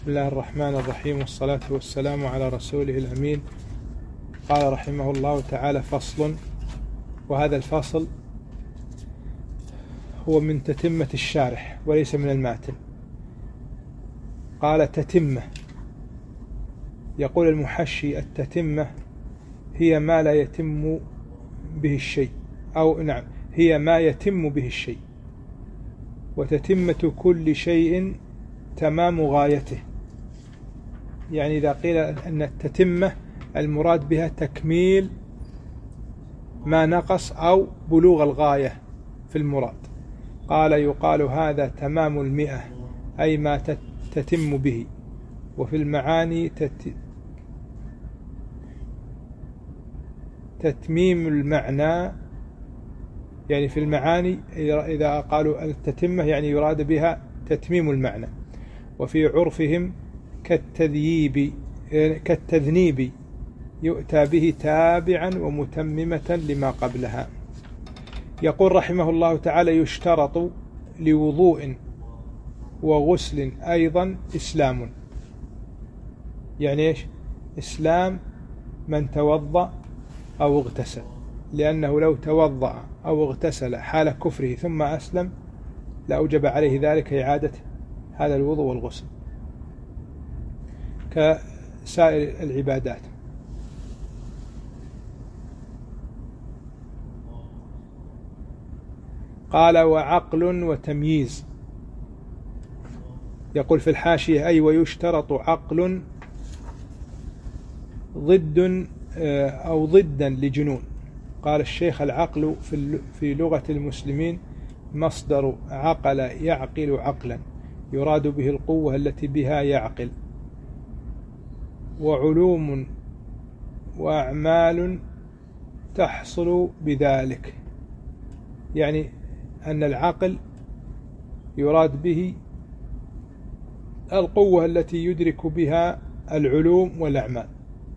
بسم الله الرحمن الرحيم، والصلاة والسلام على رسوله الأمين. قال رحمه الله تعالى: فصل. وهذا الفصل هو من تتمة الشارح وليس من الماتن. قال: تتمة. يقول المحشي: التتمة هي ما لا يتم به الشيء، أو نعم، هي ما يتم به الشيء. وتتمة كل شيء تمام غايته. يعني إذا قيل أن التتمة المراد بها تكميل ما نقص أو بلوغ الغاية في المراد. قال: يقال هذا تمام المئة، أي ما تتم به. وفي المعاني تتميم المعنى، يعني في المعاني إذا قالوا التتمة يعني يراد بها تتميم المعنى. وفي عرفهم كالتذنيب يؤتى به تابعا ومتممة لما قبلها. يقول رحمه الله تعالى: يشترط لوضوء وغسل أيضا إسلام. يعني إيش؟ إسلام من توضأ أو اغتسل، لأنه لو توضأ أو اغتسل حال كفره ثم أسلم لأوجب عليه ذلك إعادة هذا الوضوء والغسل كسائر العبادات. قال: وعقل وتمييز. يقول في الحاشية: أي ويشترط عقل ضد أو ضدا لجنون. قال الشيخ: العقل في لغة المسلمين مصدر عقل يعقل عقلا، يراد به القوة التي بها يعقل. وعلوم وأعمال تحصل بذلك. يعني أن العقل يراد به القوة التي يدرك بها العلوم والأعمال.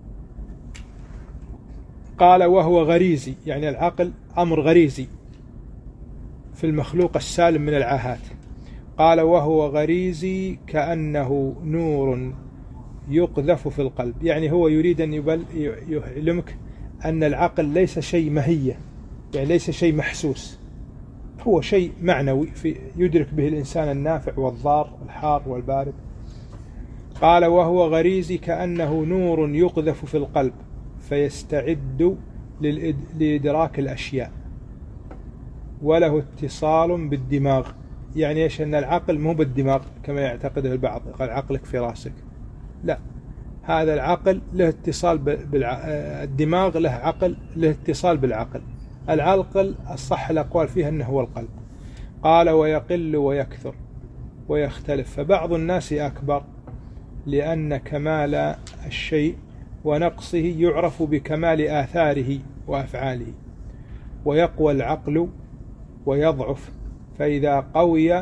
قال: وهو غريزي. يعني العقل أمر غريزي في المخلوق السالم من العاهات. قال: وهو غريزي كأنه نور يقذف في القلب. يعني هو يريد أن يعلمك أن العقل ليس شيء مهية، يعني ليس شيء محسوس، هو شيء معنوي يدرك به الإنسان النافع والضار، الحار والبارد. قال: وهو غريزي كأنه نور يقذف في القلب فيستعد لإدراك الأشياء، وله اتصال بالدماغ. يعني إيش؟ أن العقل مو بالدماغ كما يعتقده البعض، قال عقلك في راسك. لا، هذا العقل له اتصال الدماغ له عقل، له اتصال بالعقل. العقل الصح الأقوال فيها أنه هو القلب. قال: ويقل ويكثر ويختلف، فبعض الناس أكبر لأن كمال الشيء ونقصه يعرف بكمال آثاره وأفعاله. ويقوى العقل ويضعف، فإذا قوي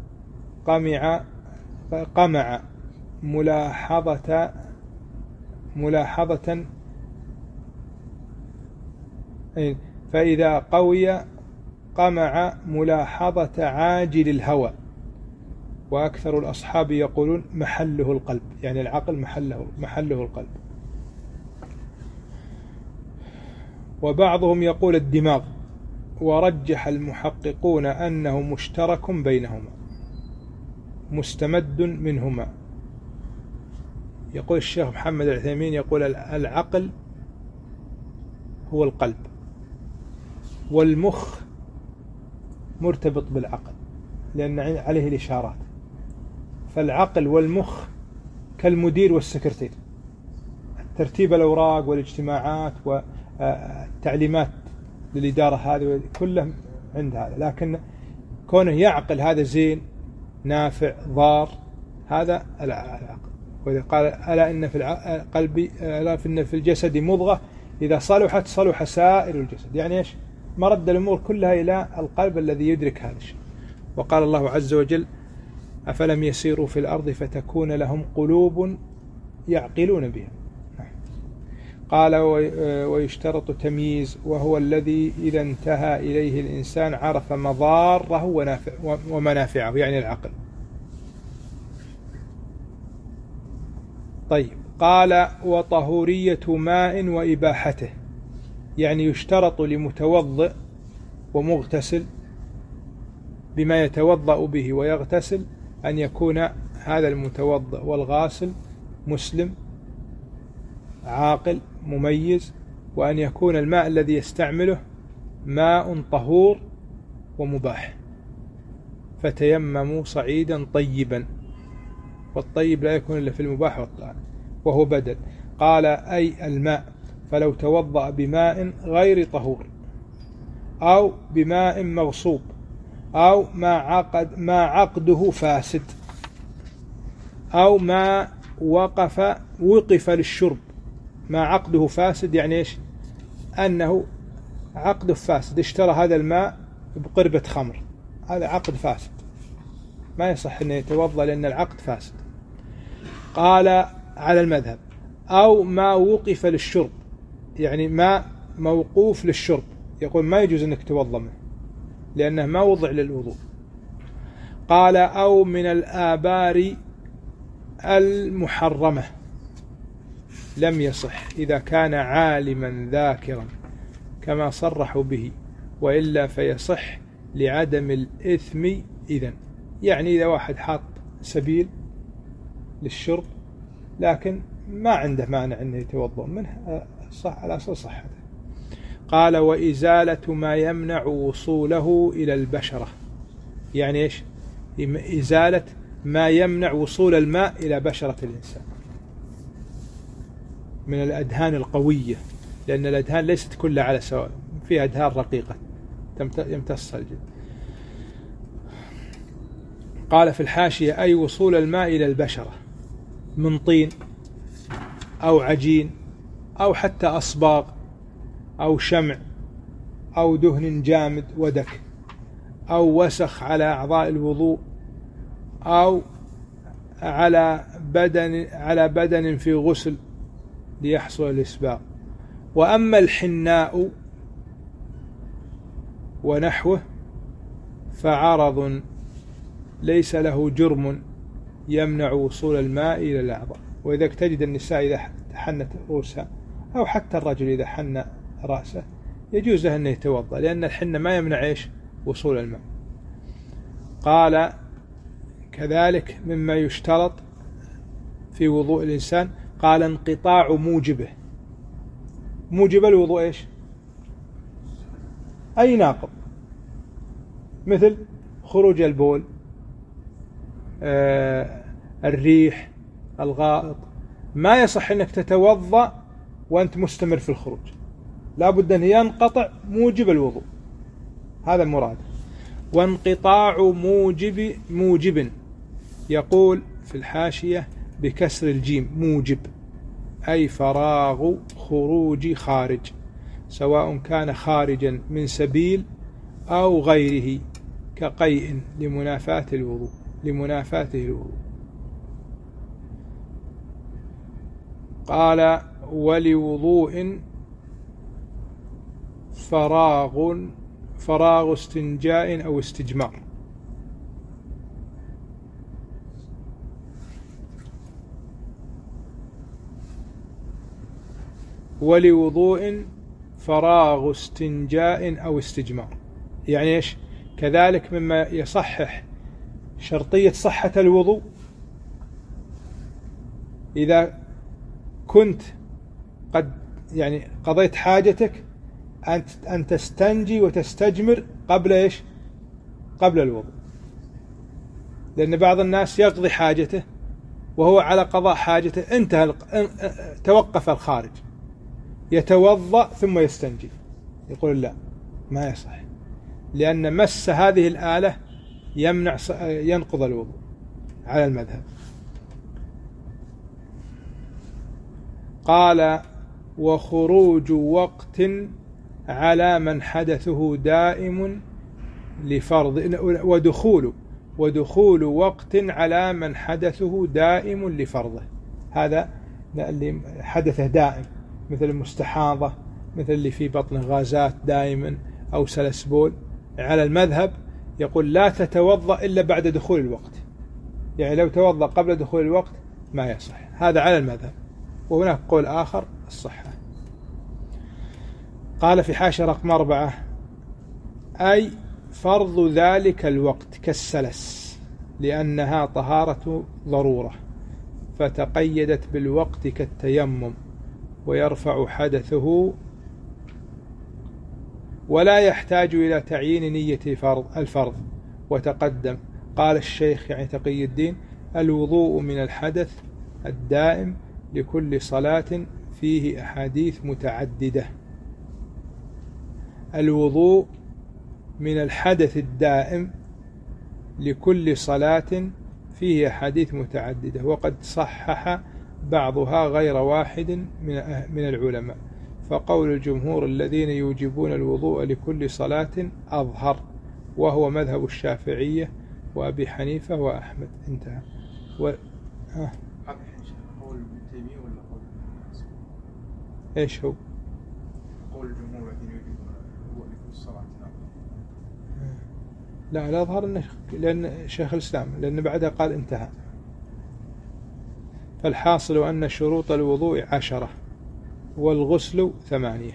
قمع ملاحظة فإذا قوي قمع ملاحظة عاجل الهوى. وأكثر الأصحاب يقولون محله القلب، يعني العقل محله القلب. وبعضهم يقول الدماغ، ورجح المحققون أنه مشترك بينهما مستمد منهما. يقول الشيخ محمد العثيمين: يقول العقل هو القلب، والمخ مرتبط بالعقل لأن عليه الإشارات. فالعقل والمخ كالمدير والسكرتير، ترتيب الأوراق والاجتماعات والتعليمات للإدارة هذه كلهم عند هذا. لكن كونه يعقل هذا زين نافع ضار، هذا العقل. وإذا قال: ألا إن في القلب، ألا إن في الجسد مضغة إذا صلحت صلح سائر الجسد. يعني إيش؟ مرد الأمور كلها إلى القلب الذي يدرك هذا الشيء. وقال الله عز وجل: أفلم يسيروا في الأرض فتكون لهم قلوب يعقلون بها. قال: ويشترط تمييز، وهو الذي إذا انتهى إليه الإنسان عرف مضاره ومنافعه، يعني العقل. طيب، قال وطهورية ماء وإباحته، يعني يشترط لمتوضئ ومغتسل بما يتوضأ به ويغتسل أن يكون هذا المتوضئ والغاسل مسلم عاقل مميز، وأن يكون الماء الذي يستعمله ماء طهور ومباح. فتيمموا صعيدا طيبا، والطيب لا يكون إلا في المباح والطاهر وهو بدل. قال أي الماء، فلو توضأ بماء غير طهور أو بماء مغصوب أو ما عقده فاسد أو ما وقف للشرب. ما عقده فاسد يعني إيش؟ أنه عقده فاسد، اشترى هذا الماء بقربة خمر، هذا عقد فاسد ما يصح أن يتوضأ لأن العقد فاسد. قال على المذهب أو ما وقف للشرب، يعني ماء موقوف للشرب، يقول ما يجوز أنك تتوضأ منه لأنه ما وضع للوضوء. قال أو من الآبار المحرمة لم يصح إذا كان عالما ذاكرا كما صرحوا به، وإلا فيصح لعدم الإثم. إذن يعني إذا واحد حاط سبيل للشرب لكن ما عنده مانع أنه يتوضأ منه، صح على أساس صحته. قال وإزالة ما يمنع وصوله إلى البشرة، يعني إيش؟ إزالة ما يمنع وصول الماء إلى بشرة الإنسان من الأدهان القوية، لأن الأدهان ليست كلها على سواء، فيها أدهان رقيقة يمتص الجلد. قال في الحاشية أي وصول الماء إلى البشرة من طين أو عجين أو حتى أصباغ أو شمع أو دهن جامد ودك أو وسخ على أعضاء الوضوء أو على بدن في غسل ليحصل الإسباغ. وأما الحناء ونحوه فعرض ليس له جرم يمنع وصول الماء إلى الأعضاء. وإذا تجد النساء إذا حنت رؤوسها أو حتى الرجل إذا حن رأسه يجوز له أن يتوضأ، لأن الحنة ما يمنع إيش؟ وصول الماء. قال كذلك مما يشترط في وضوء الإنسان، قال انقطاع موجبه. موجب الوضوء إيش؟ أي ناقض، مثل خروج البول، الريح، الغائط. ما يصح أنك تتوضأ وأنت مستمر في الخروج، لا بد أن ينقطع موجب الوضوء، هذا المراد. وانقطاع موجب يقول في الحاشية بكسر الجيم موجب، أي فراغ خروج خارج، سواء كان خارجا من سبيل أو غيره كقيء لمنافاته الوضوء. قال ولوضوء فراغ استنجاء أو استجمار. ولوضوء فراغ استنجاء أو استجمار، يعني إيش؟ كذلك مما يصحح شرطية صحة الوضوء إذا كنت قد يعني قضيت حاجتك أن تستنجي وتستجمر قبل إيش؟ قبل الوضوء، لأن بعض الناس يقضي حاجته وهو على قضاء حاجته انتهى توقف الخارج، يتوضأ ثم يستنجي. يقول لا، ما يصح، لأن مس هذه الآلة ينقض الوضوء على المذهب. قال وخروج وقت على من حدثه دائم لفرض، ودخول وقت على من حدثه دائم لفرضه، هذا اللي حدثه دائم، مثل المستحاضة، مثل اللي في بطنه غازات دائما أو سلسبول. على المذهب يقول لا تتوضأ إلا بعد دخول الوقت، يعني لو توضأ قبل دخول الوقت ما يصح. هذا على المذهب، وهناك قول آخر الصحة. قال في حاشية رقم 4: أي فرض ذلك الوقت كالسلس، لأنها طهارة ضرورة فتقيدت بالوقت كالتيمم، ويرفع حدثه ولا يحتاج إلى تعيين نية الفرض. وتقدم قال الشيخ يعني تقي الدين: الوضوء من الحدث الدائم لكل صلاة فيه أحاديث متعددة. الوضوء من الحدث الدائم لكل صلاة فيه أحاديث متعددة، وقد صحح بعضها غير واحد من العلماء، فقول الجمهور الذين يوجبون الوضوء لكل صلاة أظهر، وهو مذهب الشافعية وأبي حنيفة وأحمد. انتهى. قول ابن تيمية ولا قول ايش هو؟ قول الجمهور الذين يوجبون الوضوء لكل صلاة لا أظهر لأن شيخ الإسلام، لأن بعدها قال انتهى. فالحاصل أن شروط الوضوء 10 والغسل 8.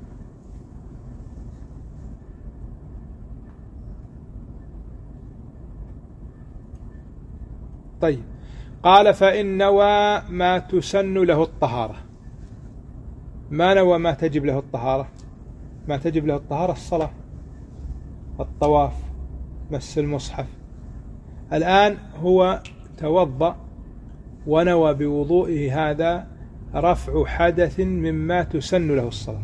طيب، قال: فإن نوى ما تسن له الطهارة. ما نوى ما تجب له الطهارة؟ ما تجب له الطهارة الصلاة، الطواف، مس المصحف. الآن هو توضأ ونوى بوضوئه هذا رفع حدث مما تسن له الصلاة،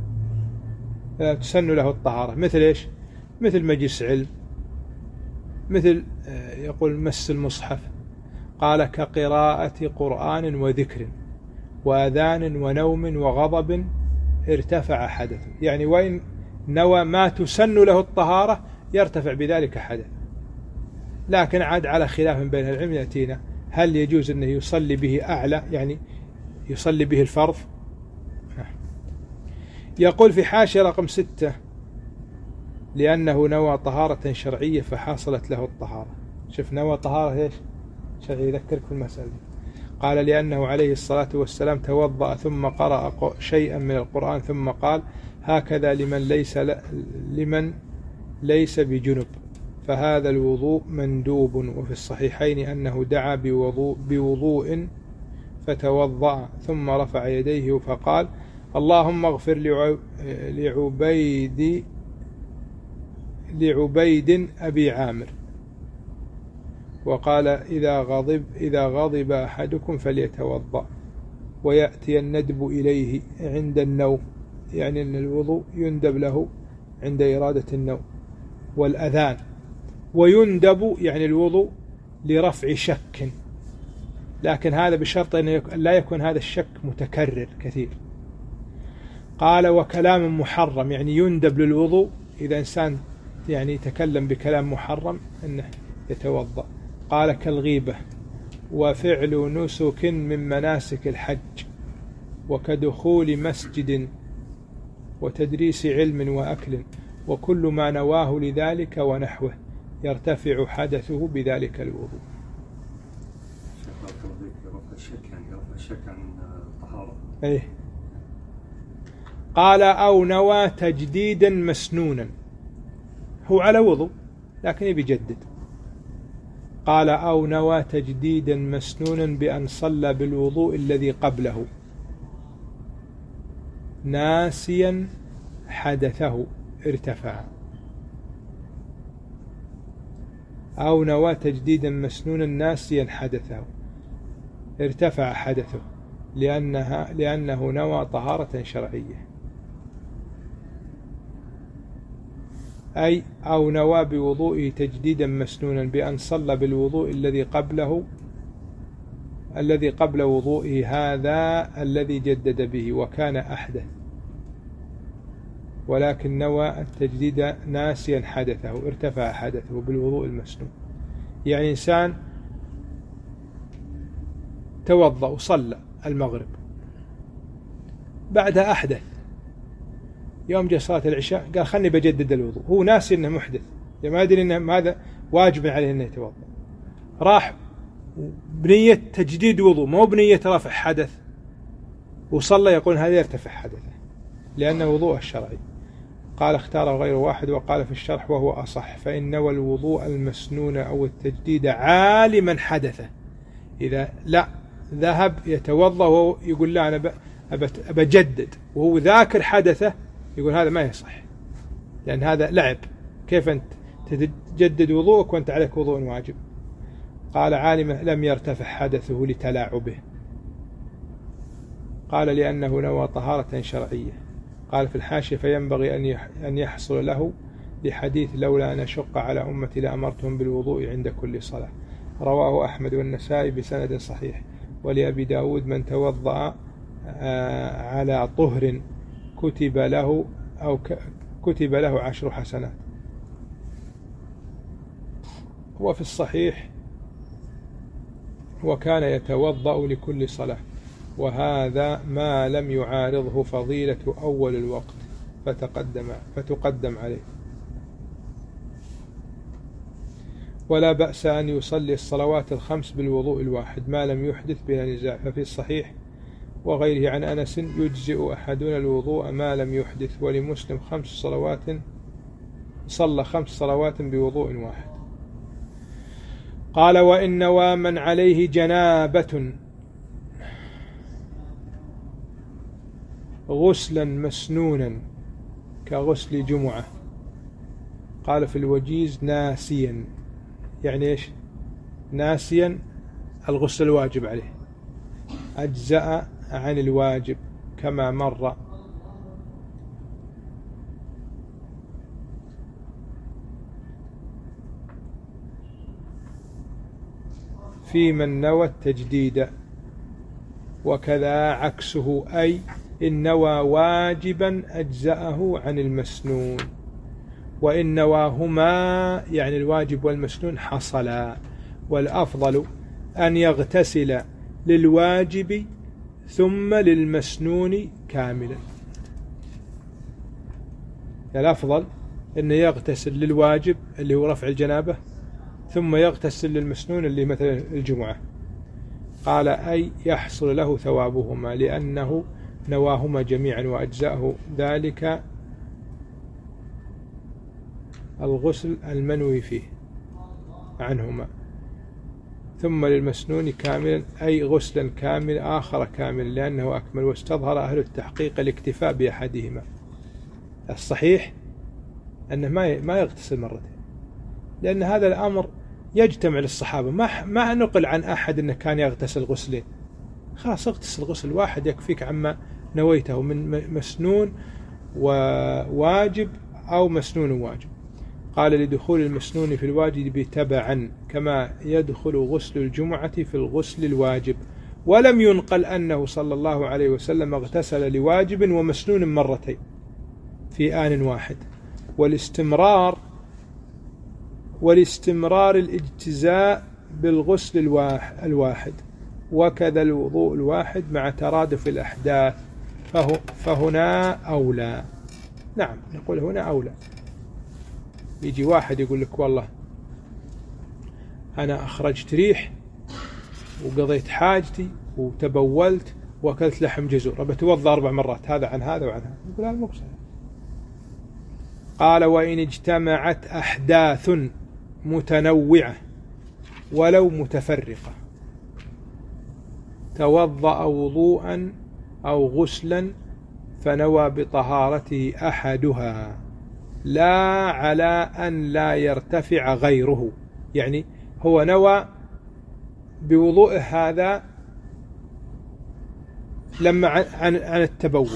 تسن له الطهارة، مثل إيش؟ مثل مجلس علم، مثل يقول مس المصحف. قال: كقراءة قرآن وذكر وأذان ونوم وغضب ارتفع حدثه. يعني وإن نوى ما تسن له الطهارة يرتفع بذلك حدث. لكن عاد على خلاف بين العلم يأتينا: هل يجوز أنه يصلي به أعلى، يعني يصلي به الفرض؟ يقول في حاشية رقم 6: لأنه نوى طهارة شرعية فحصلت له الطهارة. شوف، نوى طهارة إيش؟ شرعية. يذكرك في المسألة. قال: لأنه عليه الصلاة والسلام توضأ ثم قرأ شيئا من القرآن ثم قال: هكذا لمن ليس بجنب، فهذا الوضوء مندوب. وفي الصحيحين أنه دعا بوضوء فتوضأ ثم رفع يديه فقال: اللهم اغفر لعبيد أبي عامر. وقال: إذا غضب أحدكم فليتوضأ ويأتي الندب إليه عند النوم، يعني أن الوضوء يندب له عند إرادة النوم. والأذان، ويندب يعني الوضوء لرفع شك، لكن هذا بشرط أن لا يكون هذا الشك متكرر كثير. قال: وكلام محرم، يعني يندب للوضوء إذا إنسان يعني تكلم بكلام محرم أنه يتوضأ. قال: كالغيبة، وفعل نسك من مناسك الحج، وكدخول مسجد، وتدريس علم وأكل، وكل ما نواه لذلك ونحوه يرتفع حدثه بذلك الوضوء. الشك عن الطهارة. إيه. قال: أو نوى تجديدا مسنونا، هو على وضوء لكن بيجدد. قال: أو نوى تجديدا مسنونا بأن صلى بالوضوء الذي قبله ناسيا حدثه ارتفع. أو نوى تجديدا مسنونا ناسيا حدثه ارتفع حدثه، لأنه نوى طهارة شرعية. أي أو نوى بوضوئه تجديدا مسنونا بأن صلى بالوضوء الذي قبل وضوئه هذا الذي جدد به وكان أحدث، ولكن نوى التجديد ناسيا حدثه ارتفع حدثه بالوضوء المسنون. يعني إنسان توضأ وصلى المغرب، بعدها أحدث، يوم جاء صلاة العشاء قال خلني بجدد الوضوء، هو ناسي أنه محدث، ما يدري أنه هذا واجب عليه أنه يتوضأ. راح بنية تجديد وضوء مو بنية رفع حدث وصلى، يقول هذا يرتفع حدثه لأنه وضوء الشرعي. قال اختاره غير واحد، وقال في الشرح وهو أصح، فإن نوى الوضوء المسنون أو التجديد عالما حدثه. إذا لا ذهب يتوضأ وهو يقول لا أنا أبجدد وهو ذاكر حدثه، يقول هذا ما يصح، لأن هذا لعب. كيف أنت تجدد وضوءك وأنت عليك وضوء واجب؟ قال عالما لم يرتفع حدثه لتلاعبه. قال لأنه نوى طهارة شرعية. قال في الحاشية فينبغي أن يحصل له لحديث لولا أن أشق على أمتي لأمرتهم بالوضوء عند كل صلاة. رواه أحمد والنسائي بسند صحيح. ولأبي داود من توضأ على طهر كتب له 10 حسنات. وفي الصحيح وكان يتوضأ لكل صلاة، وهذا ما لم يعارضه فضيلة أول الوقت فتقدم عليه. ولا بأس أن يصلي الصلوات الخمس بالوضوء الواحد ما لم يحدث بها نزاع. ففي الصحيح وغيره عن أنس يجزئ أحدنا الوضوء ما لم يحدث. ولمسلم صلى 5 صلوات بوضوء واحد. قال وإن نوى من عليه جنابة غسلا مسنونا كغسل جمعة، قال في الوجيز ناسيا، يعني إيش ناسيا؟ الغسل الواجب عليه، أجزأ عن الواجب كما مر. في من نوى التجديد. وكذا عكسه، أي إن نوى واجبا أجزأه عن المسنون، وإن نواهما يعني الواجب والمسنون حصلا. والأفضل أن يغتسل للواجب ثم للمسنون كاملا. الأفضل أن يغتسل للواجب اللي هو رفع الجنابة، ثم يغتسل للمسنون اللي مثل الجمعة. قال أي يحصل له ثوابهما لأنه نواهما جميعا وأجزاءه ذلك الغسل المنوي فيه عنهما. ثم للمسنون كاملا أي غسلا كامل آخر كامل لأنه أكمل. واستظهر أهل التحقيق الاكتفاء بأحدهما. الصحيح أنه ما يغتسل مرتين، لأن هذا الأمر يجتمع للصحابة، ما نقل عن أحد أنه كان يغتسل غسلين. خلاص اغتسل غسل واحد يكفيك عما نويته من مسنون وواجب أو مسنون واجب. قال لدخول المسنون في الواجب تبعا كما يدخل غسل الجمعة في الغسل الواجب. ولم ينقل أنه صلى الله عليه وسلم اغتسل لواجب ومسنون مرتين في آن واحد. والاستمرار الاجتزاء بالغسل الواحد، وكذا الوضوء الواحد مع ترادف الأحداث، فهنا أولى. نعم نقول هنا أولى. يجي واحد يقول لك والله أنا أخرجت ريح وقضيت حاجتي وتبولت وأكلت لحم جزور، بتوضأ 4 مرات، هذا عن هذا وعن هذا، يقول هذا مو صحيح. قال وإن اجتمعت أحداث متنوعة ولو متفرقة توضأ وضوءا أو غسلا فنوى بطهارته أحدها لا على أن لا يرتفع غيره. يعني هو نوى بوضوء هذا لما عن التبول،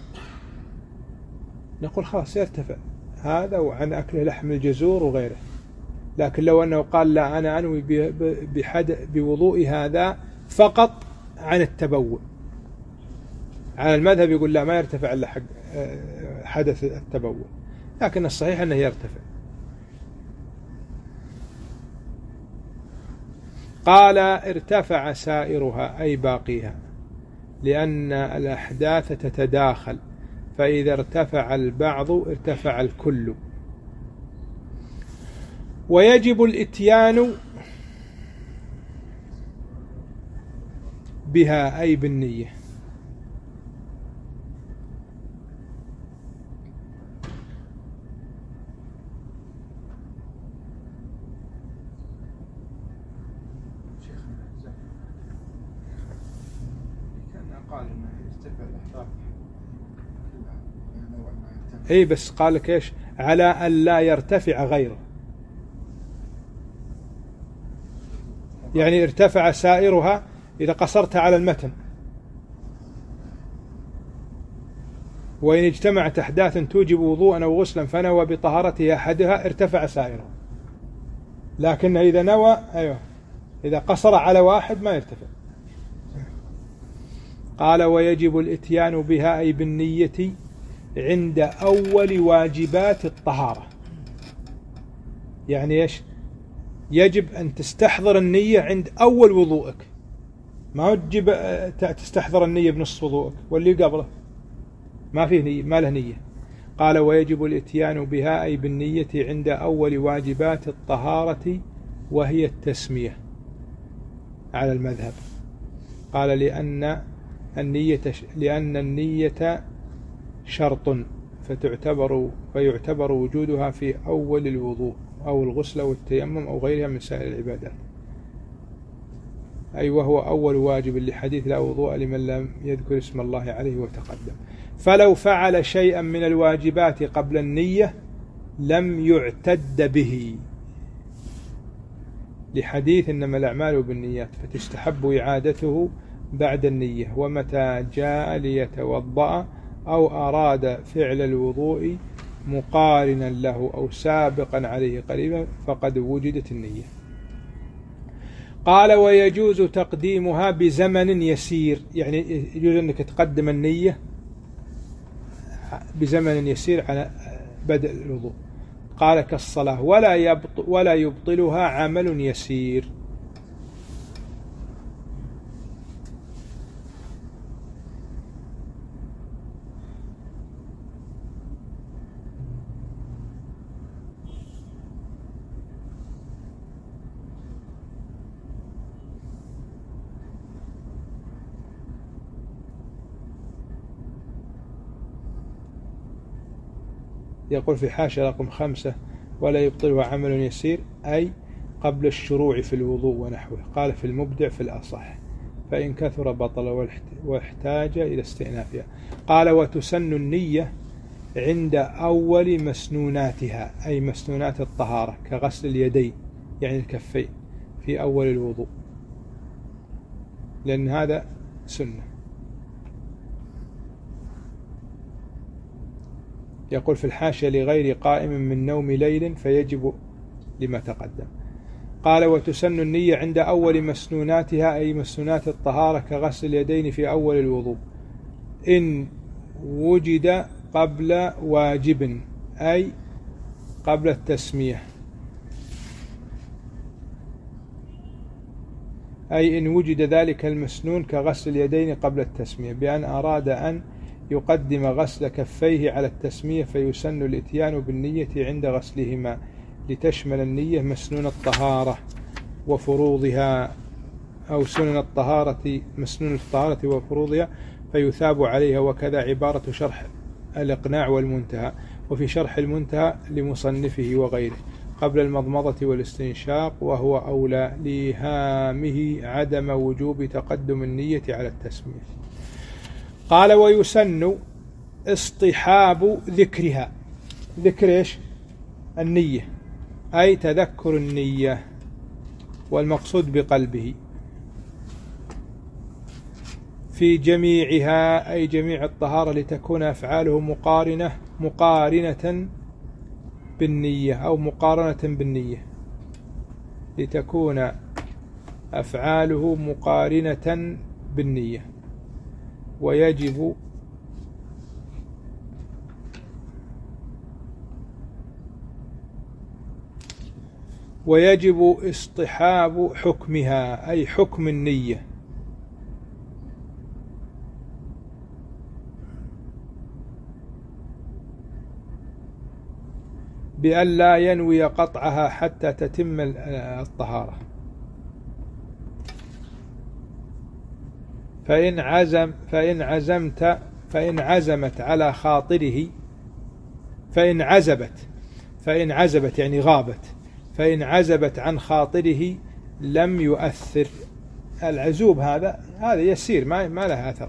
نقول خلاص يرتفع هذا وعن أكله لحم الجزور وغيره. لكن لو أنه قال لا أنا أنوي بوضوء هذا فقط عن التبول، على المذهب يقول لا ما يرتفع إلا حدث التبول، لكن الصحيح أنه يرتفع. قال ارتفع سائرها أي باقيها، لأن الأحداث تتداخل، فإذا ارتفع البعض ارتفع الكل. ويجب الإتيان بها أي بالنية. اي بس قال لك ايش؟ على أن لا يرتفع غيره، يعني ارتفع سائرها إذا قصرت على المتن، وإن اجتمعت أحداث توجب وضوءا أو غسلا فنوى بطهارته أحدها ارتفع سائرها، لكن إذا نوى إذا قصر على واحد ما يرتفع. قال ويجب الإتيان بها أي بالنية عند أول واجبات الطهارة. يعني إيش؟ يجب أن تستحضر النية عند أول وضوءك، ما تجيب تستحضر النية بنص وضوءك واللي قبله ما فيه نية، ما له نية. قال ويجب الإتيان بها أي بالنية عند أول واجبات الطهارة وهي التسمية على المذهب. قال لأن النية شرط فيعتبر وجودها في أول الوضوء أو الغسل أو التيمم أو غيرها من سائر العبادات، أي وهو أول واجب لحديث لا وضوء لمن لم يذكر اسم الله عليه وتقدم. فلو فعل شيئا من الواجبات قبل النية لم يعتد به، لحديث إنما الأعمال بالنيات، فتستحب إعادته بعد النية. ومتى جاء ليتوضأ أو أراد فعل الوضوء مقارنا له أو سابقا عليه قريبا فقد وجدت النية. قال ويجوز تقديمها بزمن يسير، يعني يجوز أنك تقدم النية بزمن يسير على بدء الوضوء. قال كالصلاة ولا يبطلها عمل يسير. يقول في حاشية رقم 5 ولا يبطلها عمل يسير أي قبل الشروع في الوضوء ونحوه. قال في المبدع في الأصح فإن كثر بطل واحتاج إلى استئنافها. قال وتسن النية عند أول مسنوناتها أي مسنونات الطهارة كغسل اليدين يعني الكفين في أول الوضوء، لأن هذا سنة. يقول في الحاشية لغير قائم من نوم ليل فيجب لما تقدم. قال وتسن النية عند أول مسنوناتها أي مسنونات الطهارة كغسل اليدين في أول الوضوء إن وجد قبل واجب أي قبل التسمية، أي إن وجد ذلك المسنون كغسل اليدين قبل التسمية بأن أراد أن يقدم غسل كفيه على التسمية فيسن الإتيان بالنية عند غسلهما لتشمل النية مسنون الطهارة وفروضها أو سنن الطهارة مسنون الطهارة وفروضها فيثاب عليها. وكذا عبارة شرح الإقناع والمنتهى، وفي شرح المنتهى لمصنفه وغيره قبل المضمضة والاستنشاق، وهو أولى لإيهامه عدم وجوب تقدم النية على التسمية. قال ويسن اصطحاب ذكرها، ذكر إيش؟ النية أي تذكر النية والمقصود بقلبه في جميعها أي جميع الطهارة لتكون أفعاله مقارنة بالنية أو مقارنة بالنية، لتكون أفعاله مقارنة بالنية. ويجب اصطحاب حكمها أي حكم النية بأن لا ينوي قطعها حتى تتم الطهارة. فإن عزمت على خاطره، فإن عزبت يعني غابت، فإن عزبت عن خاطره لم يؤثر. العزوب هذا يسير ما له أثر.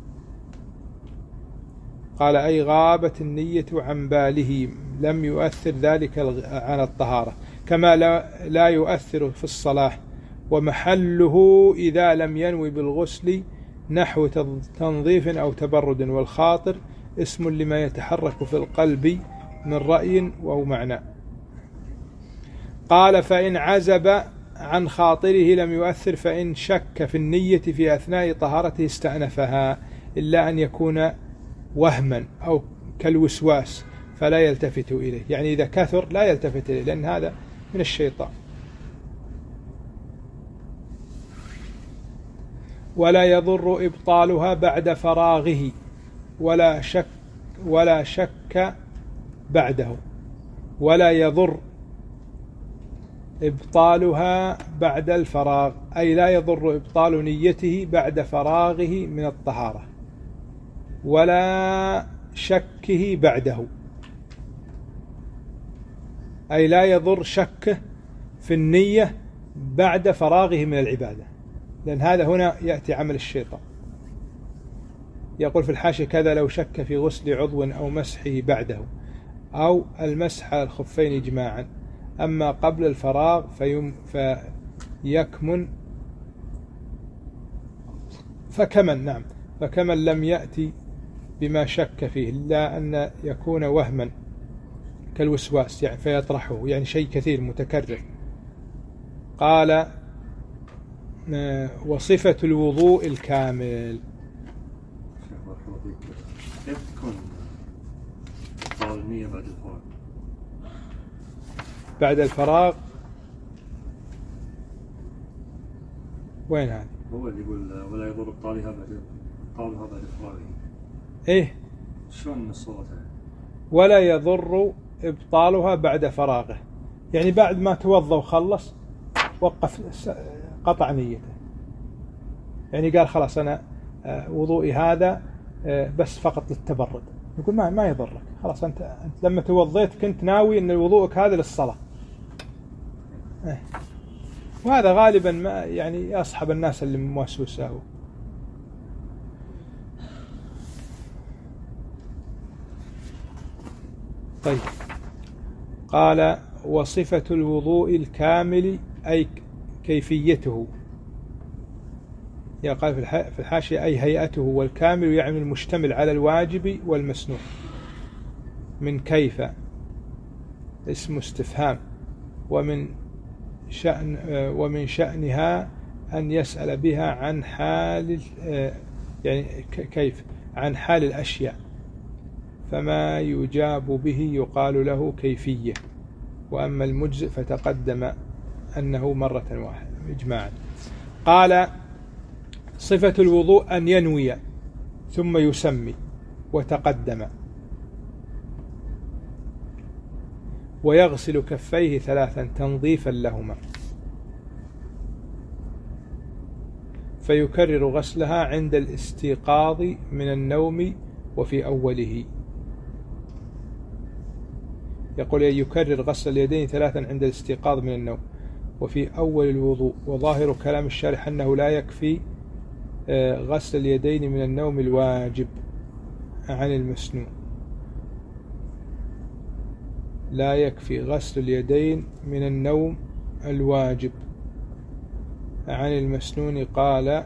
قال أي غابت النية عن باله لم يؤثر ذلك عن الطهارة، كما لا يؤثر في الصلاة. ومحله إذا لم ينوي بالغسل نحو تنظيف أو تبرد، والخاطر اسم لما يتحرك في القلب من رأي أو معنى. قال فإن عزب عن خاطره لم يؤثر، فإن شك في النية في أثناء طهارته استأنفها، إلا أن يكون وهما أو كالوسواس فلا يلتفت إليه، يعني إذا كثر لا يلتفت إليه لأن هذا من الشيطان. ولا يضر إبطالها بعد فراغه ولا شك بعده. ولا يضر إبطالها بعد الفراغ، أي لا يضر إبطال نيته بعد فراغه من الطهارة، ولا شكه بعده، أي لا يضر شكه في النية بعد فراغه من العبادة، لأن هذا هنا يأتي عمل الشيطان. يقول في الحاشية كذا لو شك في غسل عضو أو مسحه بعده، أو المسح على الخفين إجماعا، أما قبل الفراغ فيكمن فكمن لم يأتي بما شك فيه، إلا أن يكون وهما كالوسواس يعني فيطرحه، يعني شيء كثير متكرر. قال وصفة الوضوء الكامل. كيف تكون إبطال النية بعد الفراغ؟ بعد الفراغ وين هذا؟ هو اللي يقول ولا يضر إبطالها بعد فراغه. إيه شلون الصورة؟ ولا يضر إبطالها بعد فراغه، يعني بعد ما توضى وخلص وقف قطع نيته، يعني قال خلاص أنا وضوئي هذا بس فقط للتبرد، يقول ما يضرك، خلاص أنت لما توضيت كنت ناوي أن وضوءك هذا للصلاة. وهذا غالبا ما يعني أصحب الناس اللي موسوسه. طيب قال وصفة الوضوء الكامل أي كيفيته، قال في الحاشية أي هيئته، والكامل يعني المشتمل على الواجب والمسنون. من كيف اسم استفهام، ومن شأنها أن يسأل بها عن حال يعني كيف عن حال الأشياء، فما يجاب به يقال له كيفية، وأما المجزئ فتقدم أنه مرة واحدة إجماعا. قال صفة الوضوء أن ينوي ثم يسمي، وتقدم. ويغسل كفيه 3 تنظيفا لهما، فيكرر غسلها عند الاستيقاظ من النوم وفي أوله. يقول يكرر غسل اليدين 3 عند الاستيقاظ من النوم وفي أول الوضوء. وظاهر كلام الشارح أنه لا يكفي غسل اليدين من النوم الواجب عن المسنون، لا يكفي غسل اليدين من النوم الواجب عن المسنون. قال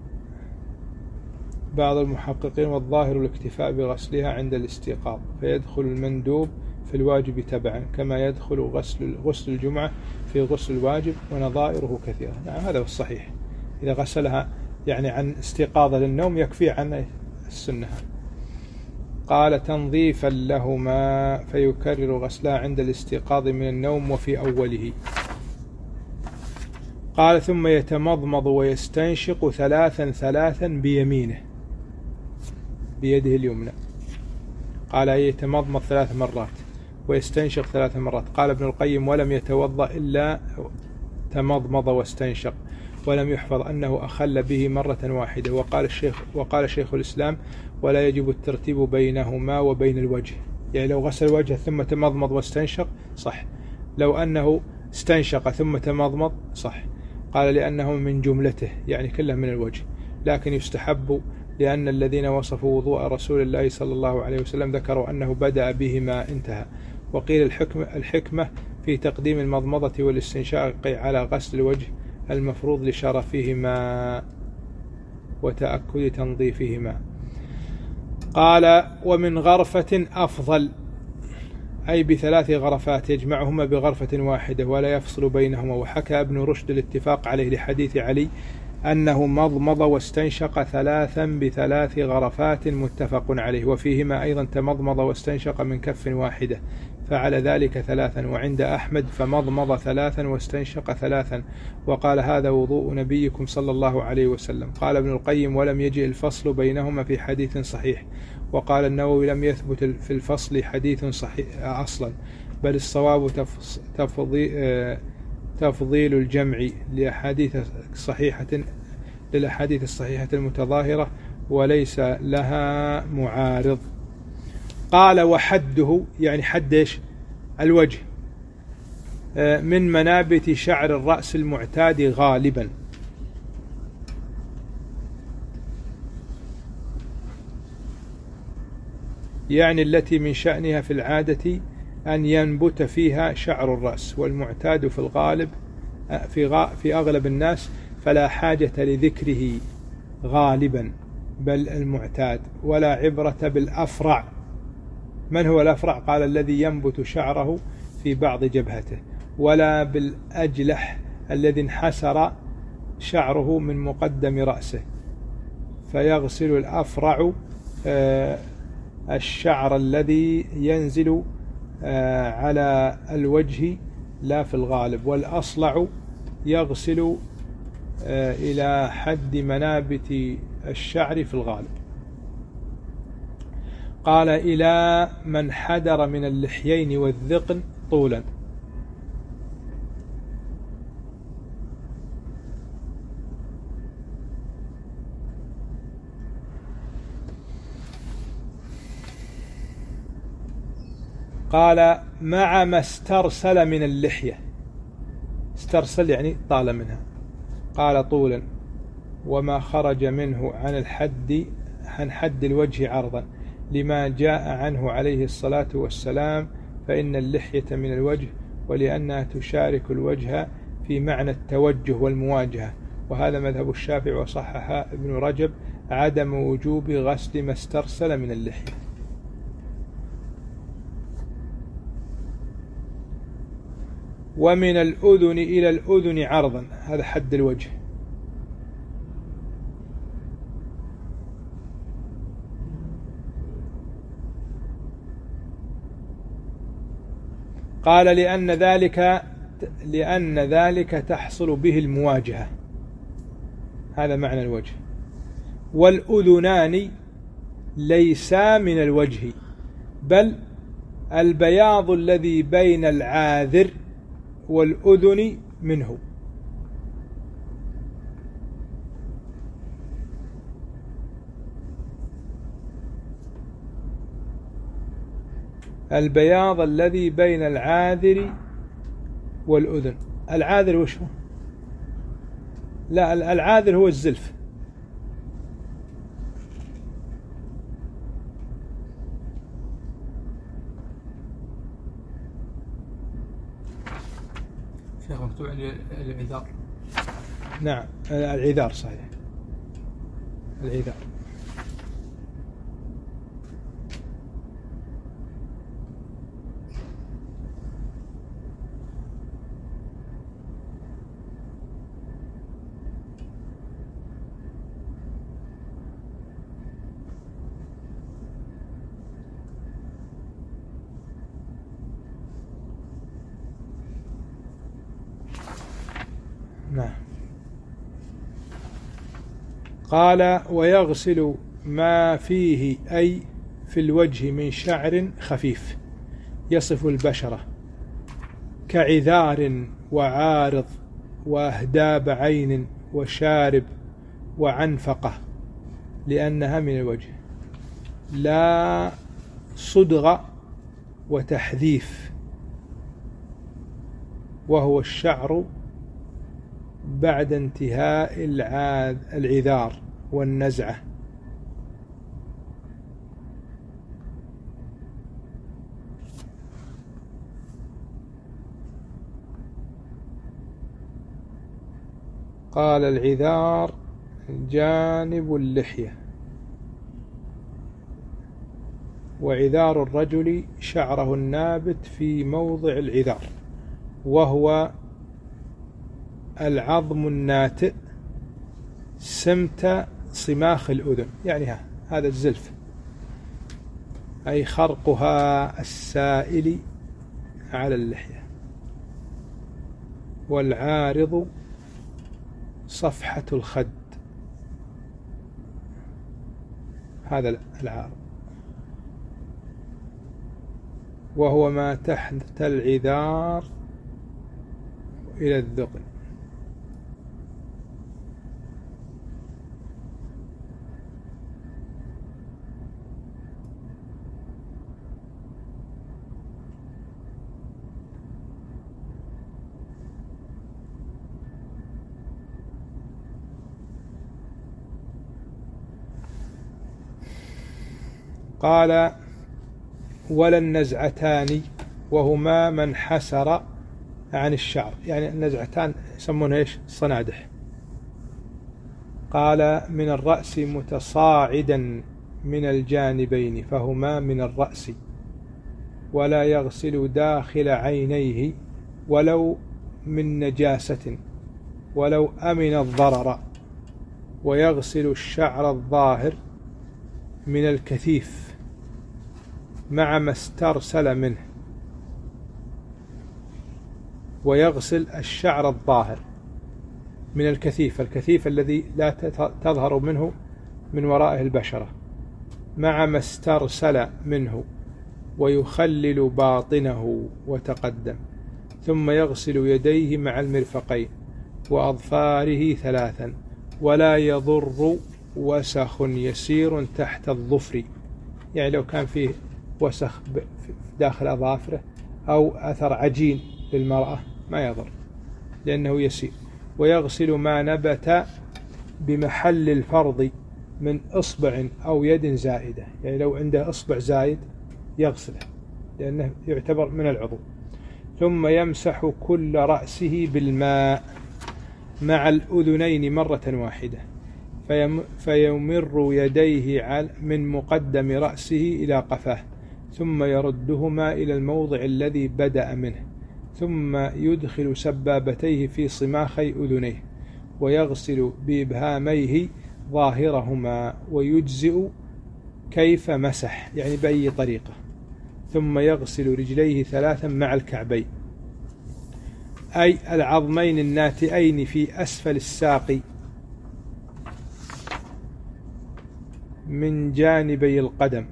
بعض المحققين والظاهر الاكتفاء بغسلها عند الاستيقاظ، فيدخل المندوب في الواجب تبعا، كما يدخل غسل الجمعة في غسل الواجب، ونظائره كثيرة. نعم هذا هو الصحيح، إذا غسلها يعني عن استيقاظه للنوم يكفي عن السنة. قال تنظيفا لهما، فيكرر غسلها عند الاستيقاظ من النوم وفي أوله. قال ثم يتمضمض ويستنشق 3 بيمينه بيده اليمنى. قال يتمضمض 3 مرات ويستنشق 3 مرات. قال ابن القيم ولم يتوضأ إلا تمضمض واستنشق، ولم يحفظ أنه أخل به مرة واحدة. وقال شيخ الإسلام: ولا يجب الترتيب بينهما وبين الوجه، يعني لو غسل وجهه ثم تمضمض واستنشق صح، لو أنه استنشق ثم تمضمض صح. قال: لأنه من جملته، يعني كله من الوجه، لكن يستحب، لأن الذين وصفوا وضوء رسول الله صلى الله عليه وسلم ذكروا أنه بدأ بهما انتهى. وقيل الحكمة في تقديم المضمضة والاستنشاق على غسل الوجه المفروض لشرفهما وتأكد تنظيفهما. قال: ومن غرفة أفضل، أي ب3 غرفات يجمعهما بغرفة واحدة ولا يفصل بينهما. وحكى ابن رشد الاتفاق عليه لحديث علي أنه مضمض واستنشق 3 ب3 غرفات متفق عليه، وفيهما أيضا تمضمض واستنشق من كف واحدة فعل ذلك 3. وعند أحمد فمضمض 3 واستنشق 3، وقال: هذا وضوء نبيكم صلى الله عليه وسلم. قال ابن القيم: ولم يجئ الفصل بينهما في حديث صحيح. وقال النووي: لم يثبت في الفصل حديث صحيح أصلا، بل الصواب تفضيل الجمع للأحاديث الصحيحة المتظاهرة وليس لها معارض. قال: وحده، يعني حدش الوجه، من منابت شعر الرأس المعتاد غالبا، يعني التي من شأنها في العادة أن ينبت فيها شعر الرأس، والمعتاد في الغالب في أغلب الناس، فلا حاجة لذكره غالبا، بل المعتاد. ولا عبرة بالأفرع. من هو الأفرع؟ قال: الذي ينبت شعره في بعض جبهته. ولا بالأجلح الذي انحسر شعره من مقدم رأسه، فيغسل الأفرع الشعر الذي ينزل على الوجه لا في الغالب. والأصلع يغسل إلى حد منابت الشعر في الغالب. قال: إلى من حدر من اللحيين والذقن طولا. قال: مع ما استرسل من اللحية. استرسل يعني طال منها. قال: طولا. وما خرج منه عن حد الوجه عرضا، لما جاء عنه عليه الصلاة والسلام، فإن اللحية من الوجه، ولأنها تشارك الوجه في معنى التوجه والمواجهة. وهذا مذهب الشافعي، وصحح ابن رجب عدم وجوب غسل ما استرسل من اللحية. ومن الأذن إلى الأذن عرضا، هذا حد الوجه. قال: لأن ذلك تحصل به المواجهة، هذا معنى الوجه. والأذنان ليسا من الوجه، بل البياض الذي بين العاذر والأذن منه. البياض الذي بين العاذر والأذن. العاذر وش هو؟ لا، العاذر هو الزلف. شيخ مكتوب عندي العذار. نعم، العذار صحيح، العذار. نعم. قال: ويغسل ما فيه، أي في الوجه، من شعر خفيف يصف البشرة، كعذار وعارض وأهداب عين وشارب وعنفقة لأنها من الوجه. لا صدغ وتحذيف وهو الشعر بعد انتهاء العذار والنزعة. قال العذار جانب اللحية، وعذار الرجل شعره النابت في موضع العذار وهو العظم الناتئ سمت صماخ الأذن، يعني هذا الزلف، أي خرقها السائل على اللحية. والعارض صفحة الخد، هذا العارض، وهو ما تحت العذار إلى الذقن. قال ولا النزعتان وهما ما انحسر عن الشعر، يعني النزعتان يسمونه ايش؟ الصنادح. قال من الرأس متصاعدا من الجانبين فهما من الرأس، ولا يغسل داخل عينيه ولو من نجاسة ولو أمن الضرر، ويغسل الشعر الظاهر من الكثيف مع ما استرسل منه، ويغسل الشعر الظاهر من الكثيف، الكثيف الذي لا تظهر منه من ورائه البشرة، مع ما استرسل منه، ويخلل باطنه وتقدم، ثم يغسل يديه مع المرفقين وأظفاره 3، ولا يضر وسخ يسير تحت الظفر، يعني لو كان فيه وسخ داخل أظافره أو أثر عجين للمرأة ما يضر لأنه يسير. ويغسل ما نبت بمحل الفرض من إصبع أو يد زائدة، يعني لو عنده إصبع زايد يغسله لأنه يعتبر من العضو. ثم يمسح كل رأسه بالماء مع الأذنين مرة واحدة، فيمر يديه من مقدم رأسه إلى قفاه، ثم يردهما إلى الموضع الذي بدأ منه، ثم يدخل سبابتيه في صماخي أذنيه، ويغسل بإبهاميه ظاهرهما، ويجزئ كيف مسح، يعني بأي طريقة. ثم يغسل رجليه 3 مع الكعبين، أي العظمين الناتئين في أسفل الساق من جانبي القدم،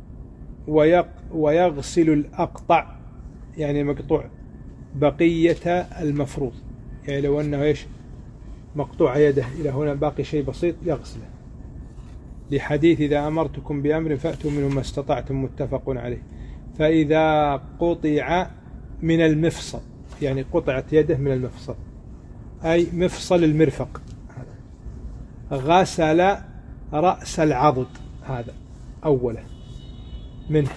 ويغسل الأقطع، يعني مقطوع بقية المفروض، يعني لو أنه إيش مقطوع يده إلى هنا باقي شيء بسيط يغسله، لحديث إذا أمرتكم بأمر فأتوا منه ما استطعتم، متفق عليه. فإذا قطع من المفصل، يعني قطعت يده من المفصل أي مفصل المرفق، غسل رأس العضد، هذا أوله منه،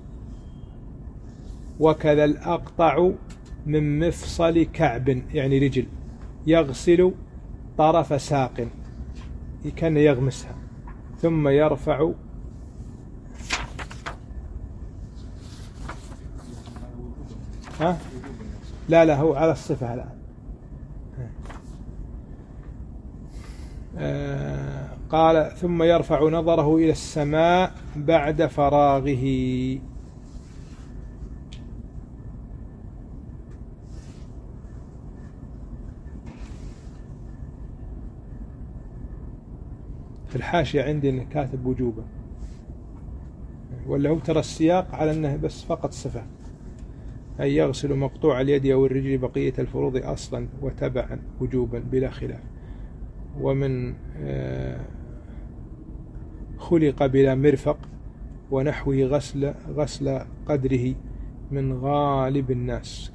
وكذا الأقطع من مفصل كعب يعني رجل، يغسل طرف ساق كان يغمسها، ثم يرفع لا هو على الصفة الآن. قال ثم يرفع نظره إلى السماء بعد فراغه. في الحاشية عندي أنه كاتب وجوبا، ولا هو ترى السياق على أنه بس فقط صفة، أي يغسل مقطوع اليد أو الرجل بقية الفروض أصلا وتبعا وجوبا بلا خلاف. ومن خلق بلا مرفق ونحوه غسل قدره من غالب الناس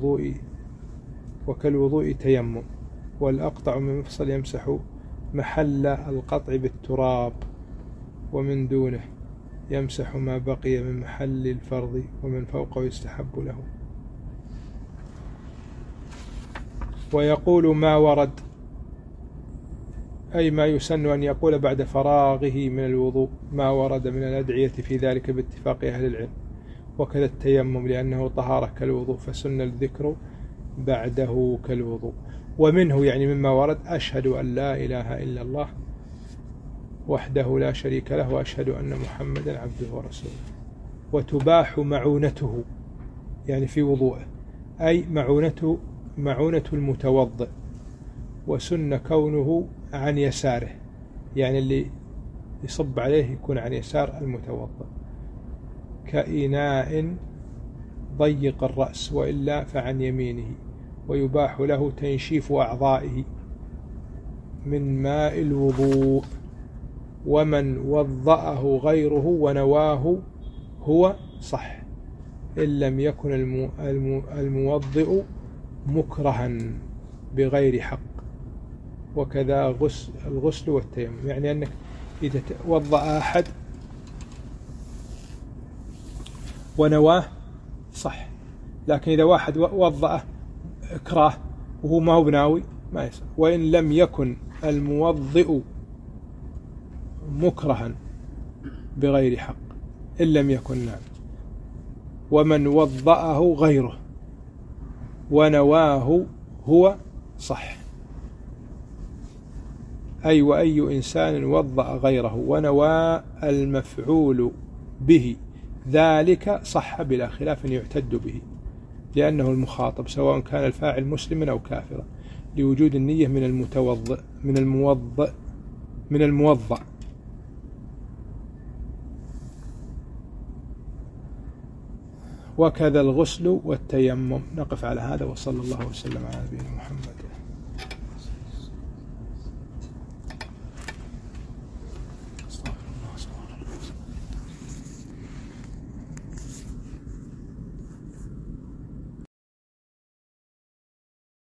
وكالوضوء تيمم. والأقطع من مفصل يمسح محل القطع بالتراب، ومن دونه يمسح ما بقي من محل الفرض، ومن فوقه يستحب له. ويقول ما ورد، أي ما يسن أن يقول بعد فراغه من الوضوء، ما ورد من الأدعية في ذلك باتفاق أهل العلم. وكذا التيمم لأنه طهارة كالوضوء، فسن الذكر بعده كالوضوء. ومنه يعني مما ورد: أشهد أن لا إله إلا الله وحده لا شريك له وأشهد أن محمدا عبده ورسوله. وتباح معونته يعني في وضوءه، أي معونة المتوضئ، وسن كونه عن يساره، يعني اللي يصب عليه يكون عن يسار المتوضئ، كإناء ضيق الرأس، وإلا فعن يمينه. ويباح له تنشيف أعضائه من ماء الوضوء. ومن وضأه غيره ونواه هو صح، إن لم يكن الموضئ مكرها بغير حق. وكذا الغسل والتيمم، يعني أنك إذا وضأ أحد ونواه صح، لكن إذا واحد وضأه إكراه وهو ما هو بناوي ما يصح. وإن لم يكن الموضئ مكرها بغير حق، إن لم يكن نعم. ومن وضأه غيره ونواه هو صح، أي وأي إنسان وضأ غيره ونوى المفعول به ذلك صح بلا خلاف يعتد به، لأنه المخاطب سواء كان الفاعل مسلما أو كافرا، لوجود النية من الموضأ. وكذا الغسل والتيمم. نقف على هذا، وصلى الله وسلم على نبينا محمد.